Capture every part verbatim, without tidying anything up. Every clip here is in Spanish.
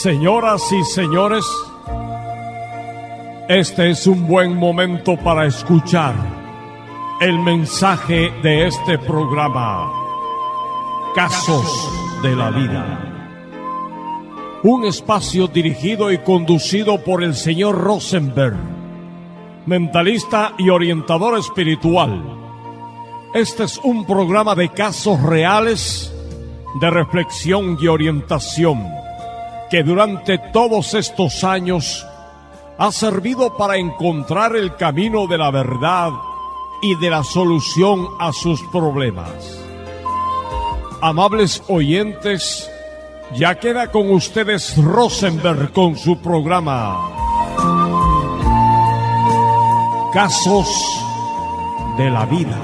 Señoras y señores, este es un buen momento para escuchar el mensaje de este programa, Casos de la Vida. Un espacio dirigido y conducido por el señor Rosenberg, mentalista y orientador espiritual. Este es un programa de casos reales, de reflexión y orientación, que durante todos estos años ha servido para encontrar el camino de la verdad y de la solución a sus problemas. Amables oyentes, ya queda con ustedes Rosenberg con su programa Casos de la Vida.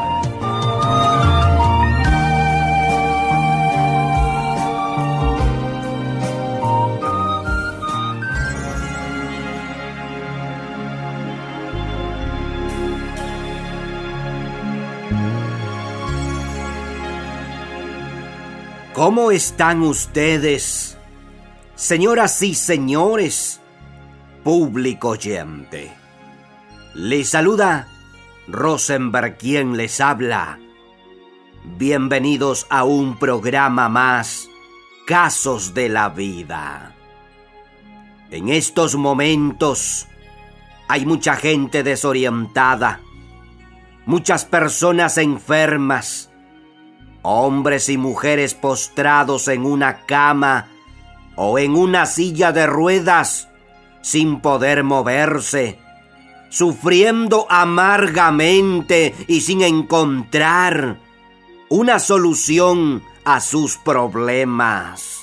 ¿Cómo están ustedes, señoras y señores, público oyente? Les saluda Rosenberg, quien les habla. Bienvenidos a un programa más, Casos de la Vida. En estos momentos hay mucha gente desorientada, muchas personas enfermas, hombres y mujeres postrados en una cama o en una silla de ruedas sin poder moverse, sufriendo amargamente y sin encontrar una solución a sus problemas.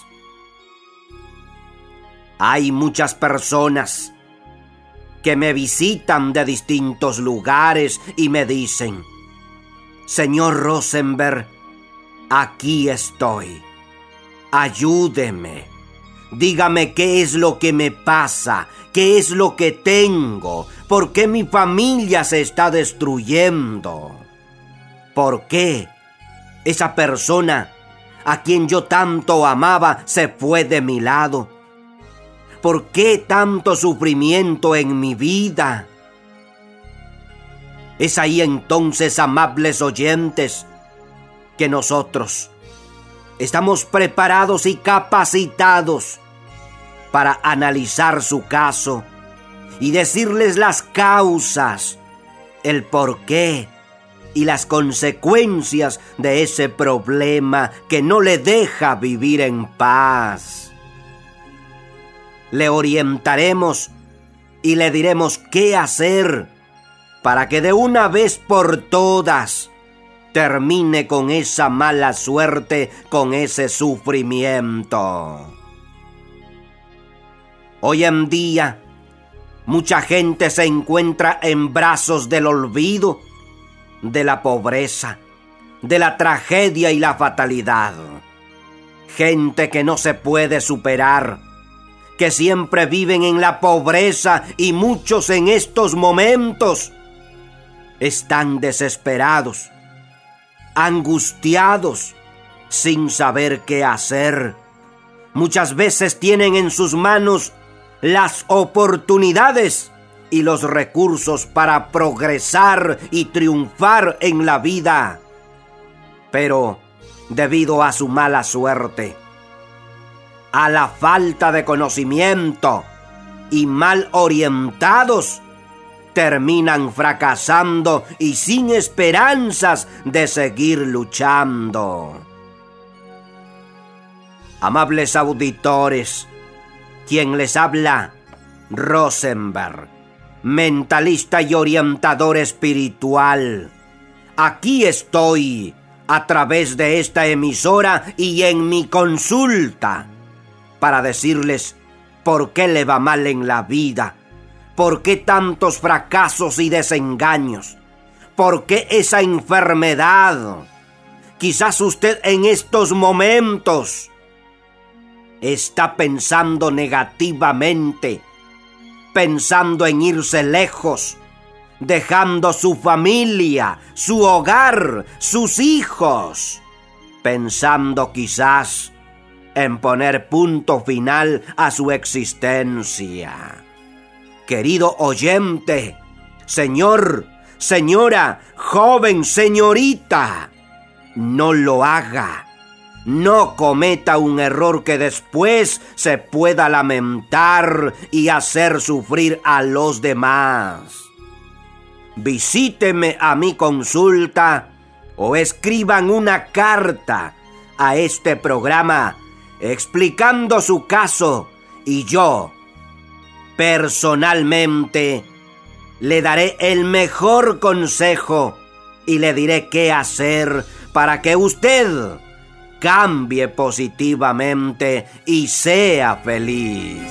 Hay muchas personas que me visitan de distintos lugares y me dicen: Señor Rosenberg, aquí estoy. Ayúdeme. Dígame qué es lo que me pasa, qué es lo que tengo, por qué mi familia se está destruyendo, por qué esa persona a quien yo tanto amaba se fue de mi lado, por qué tanto sufrimiento en mi vida. Es ahí entonces, amables oyentes, que nosotros estamos preparados y capacitados para analizar su caso y decirles las causas, el porqué y las consecuencias de ese problema que no le deja vivir en paz. Le orientaremos y le diremos qué hacer para que de una vez por todas termine con esa mala suerte, con ese sufrimiento. Hoy en día, mucha gente se encuentra en brazos del olvido, de la pobreza, de la tragedia y la fatalidad. Gente que no se puede superar, que siempre viven en la pobreza, y muchos en estos momentos están desesperados, angustiados, sin saber qué hacer. Muchas veces tienen en sus manos las oportunidades y los recursos para progresar y triunfar en la vida, pero debido a su mala suerte, a la falta de conocimiento y mal orientados, terminan fracasando y sin esperanzas de seguir luchando. Amables auditores, quien les habla, Rosenberg, mentalista y orientador espiritual. Aquí estoy a través de esta emisora y en mi consulta para decirles por qué le va mal en la vida, por qué tantos fracasos y desengaños, por qué esa enfermedad. Quizás usted en estos momentos está pensando negativamente, pensando en irse lejos, dejando su familia, su hogar, sus hijos, pensando quizás en poner punto final a su existencia. Querido oyente, señor, señora, joven, señorita, no lo haga. No cometa un error que después se pueda lamentar y hacer sufrir a los demás. Visíteme a mi consulta o escriban una carta a este programa explicando su caso y yo, personalmente, le daré el mejor consejo y le diré qué hacer para que usted cambie positivamente y sea feliz.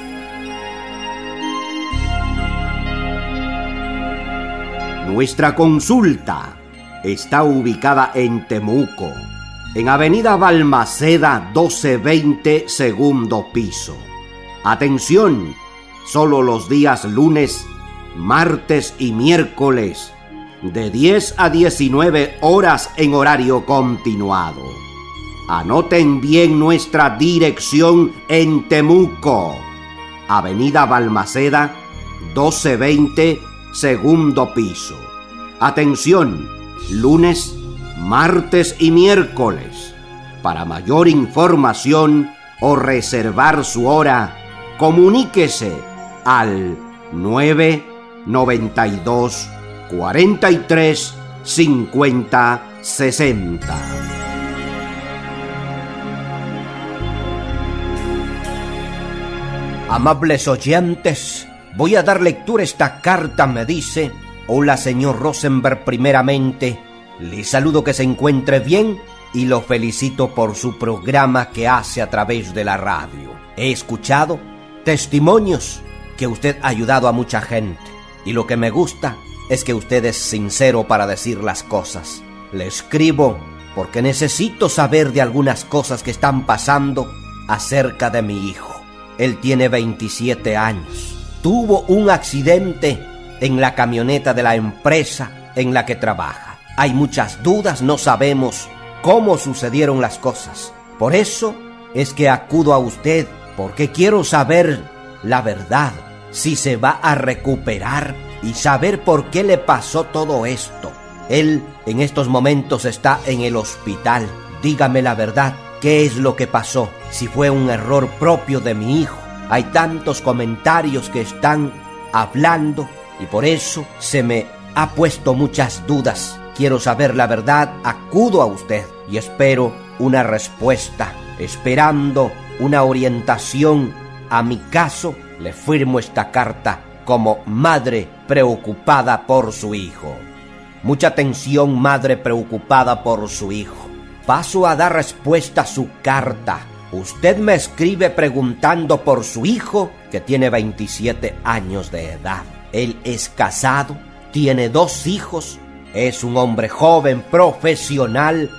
Nuestra consulta está ubicada en Temuco, en Avenida Balmaceda doce veinte, segundo piso. Atención, solo los días lunes, martes y miércoles, de diez a diecinueve horas en horario continuado. Anoten bien nuestra dirección en Temuco, Avenida Balmaceda doce veinte, segundo piso. Atención, lunes, martes y miércoles. Para mayor información o reservar su hora, comuníquese al nueve noventa y dos, cuarenta y tres, cincuenta, sesenta. Amables oyentes, voy a dar lectura a esta carta. Me dice: hola, señor Rosenberg, primeramente le saludo, que se encuentre bien y lo felicito por su programa que hace a través de la radio. He escuchado testimonios que usted ha ayudado a mucha gente y lo que me gusta es que usted es sincero para decir las cosas. Le escribo porque necesito saber de algunas cosas que están pasando acerca de mi hijo. Él tiene veintisiete años. Tuvo un accidente en la camioneta de la empresa en la que trabaja. Hay muchas dudas, no sabemos cómo sucedieron las cosas. Por eso es que acudo a usted, porque quiero saber la verdad, si se va a recuperar y saber por qué le pasó todo esto. Él en estos momentos está en el hospital. Dígame la verdad, ¿qué es lo que pasó? Si fue un error propio de mi hijo. Hay tantos comentarios que están hablando y por eso se me ha puesto muchas dudas. Quiero saber la verdad, acudo a usted y espero una respuesta. Esperando una orientación a mi caso, le firmo esta carta como madre preocupada por su hijo. Mucha atención, madre preocupada por su hijo. Paso a dar respuesta a su carta. Usted me escribe preguntando por su hijo, que tiene veintisiete años de edad. Él es casado, tiene dos hijos, es un hombre joven, profesional,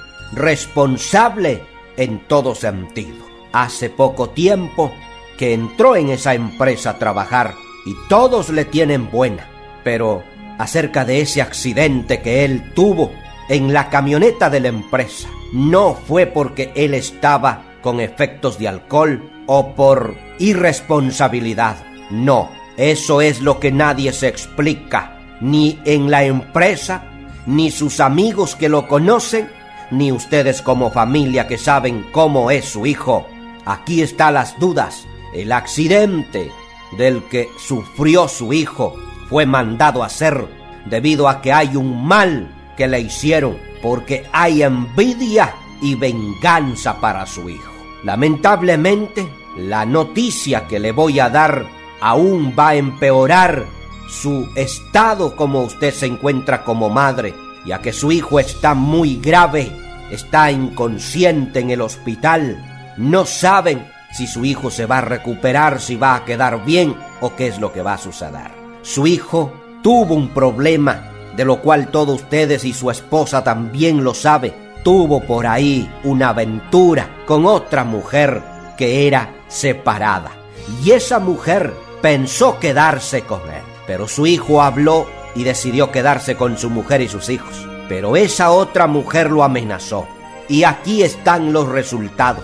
responsable en todo sentido. Hace poco tiempo que entró en esa empresa a trabajar y todos le tienen buena. Pero acerca de ese accidente que él tuvo en la camioneta de la empresa, no fue porque él estaba con efectos de alcohol o por irresponsabilidad. No, eso es lo que nadie se explica, ni en la empresa, ni sus amigos que lo conocen, ni ustedes como familia que saben cómo es su hijo. Aquí están las dudas. El accidente del que sufrió su hijo fue mandado a hacer debido a que hay un mal que le hicieron, porque hay envidia y venganza para su hijo. Lamentablemente, la noticia que le voy a dar aún va a empeorar su estado como usted se encuentra como madre, ya que su hijo está muy grave, está inconsciente en el hospital. No saben si su hijo se va a recuperar, si va a quedar bien o qué es lo que va a suceder. Su hijo tuvo un problema, de lo cual todos ustedes y su esposa también lo saben. Tuvo por ahí una aventura con otra mujer que era separada. Y esa mujer pensó quedarse con él. Pero su hijo habló y decidió quedarse con su mujer y sus hijos. Pero esa otra mujer lo amenazó. Y aquí están los resultados.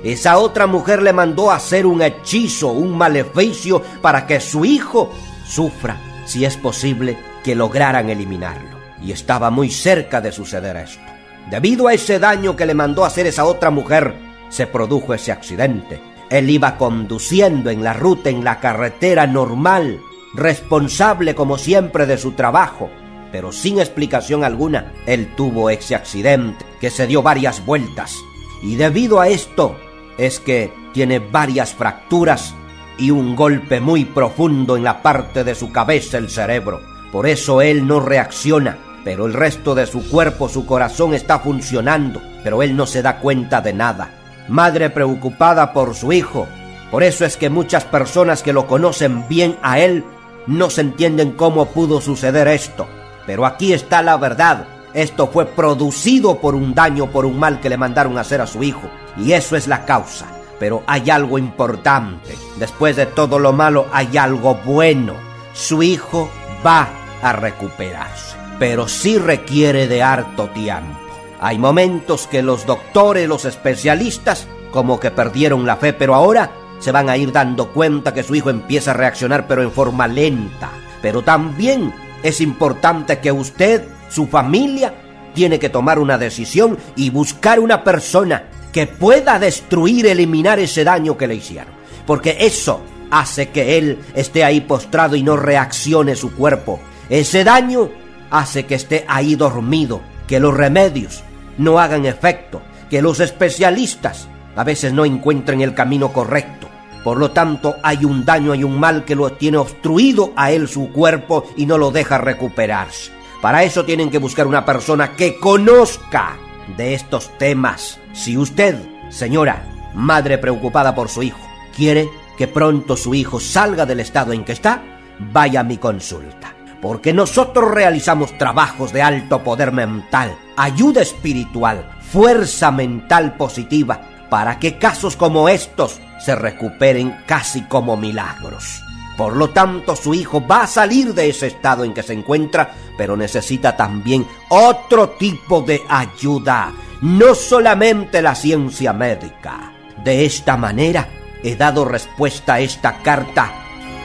esa otra mujer le mandó a hacer un hechizo, un maleficio para que su hijo sufra, si es posible que lograran eliminarlo. Y estaba muy cerca de suceder esto. Debido a ese daño que le mandó a hacer esa otra mujer, se produjo ese accidente. Él iba conduciendo en la ruta, en la carretera normal, responsable como siempre de su trabajo, pero sin explicación alguna, él tuvo ese accidente que se dio varias vueltas. Y debido a esto es que tiene varias fracturas y un golpe muy profundo en la parte de su cabeza, el cerebro. Por eso él no reacciona, pero el resto de su cuerpo, su corazón está funcionando, pero él no se da cuenta de nada. Madre preocupada por su hijo. Por eso es que muchas personas que lo conocen bien a él no se entienden cómo pudo suceder esto. Pero aquí está la verdad. Esto fue producido por un daño, por un mal que le mandaron a hacer a su hijo. Y eso es la causa. Pero hay algo importante. Después de todo lo malo hay algo bueno. Su hijo va a recuperarse, pero sí requiere de harto tiempo. Hay momentos que los doctores, los especialistas, como que perdieron la fe, pero ahora se van a ir dando cuenta que su hijo empieza a reaccionar, pero en forma lenta. Pero también es importante que usted, su familia, tiene que tomar una decisión y buscar una persona que pueda destruir, eliminar ese daño que le hicieron. Porque eso hace que él esté ahí postrado y no reaccione su cuerpo. Ese daño hace que esté ahí dormido, que los remedios no hagan efecto, que los especialistas a veces no encuentren el camino correcto. Por lo tanto, hay un daño, hay un mal que lo tiene obstruido a él su cuerpo y no lo deja recuperarse. Para eso tienen que buscar una persona que conozca de estos temas. Si usted, señora, madre preocupada por su hijo, quiere que pronto su hijo salga del estado en que está, vaya a mi consulta. Porque nosotros realizamos trabajos de alto poder mental, ayuda espiritual, fuerza mental positiva, para que casos como estos se recuperen casi como milagros. Por lo tanto, su hijo va a salir de ese estado en que se encuentra, pero necesita también otro tipo de ayuda, no solamente la ciencia médica. De esta manera, he dado respuesta a esta carta.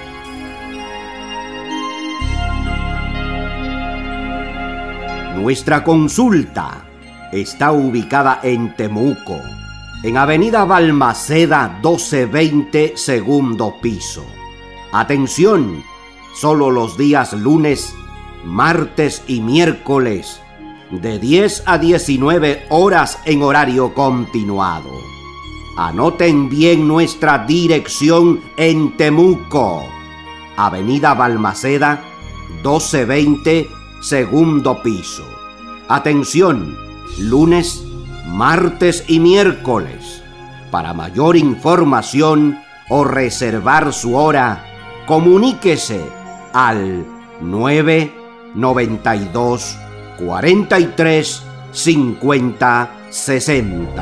Nuestra consulta está ubicada en Temuco, en Avenida Balmaceda doce veinte, segundo piso. Atención, solo los días lunes, martes y miércoles, de diez a diecinueve horas en horario continuado. Anoten bien nuestra dirección en Temuco, Avenida Balmaceda doce veinte, segundo piso. Atención, lunes, martes y miércoles. Para mayor información o reservar su hora, comuníquese al nueve noventa y dos, cuarenta y tres, cincuenta, sesenta.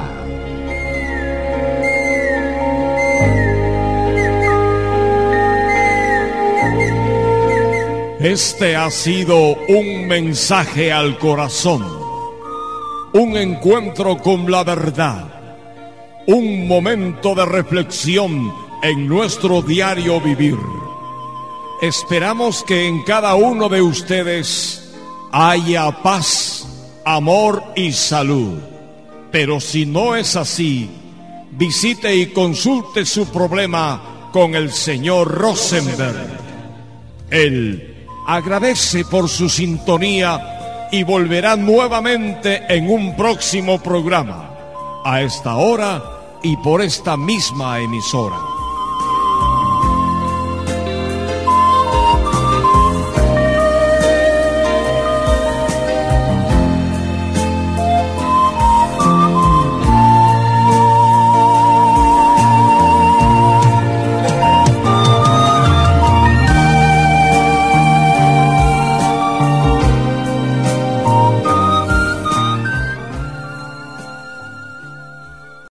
Este ha sido un mensaje al corazón, un encuentro con la verdad, un momento de reflexión en nuestro diario vivir. Esperamos que en cada uno de ustedes haya paz, amor y salud. Pero si no es así, visite y consulte su problema con el señor Rosenberg. Él agradece por su sintonía y volverá nuevamente en un próximo programa, a esta hora y por esta misma emisora.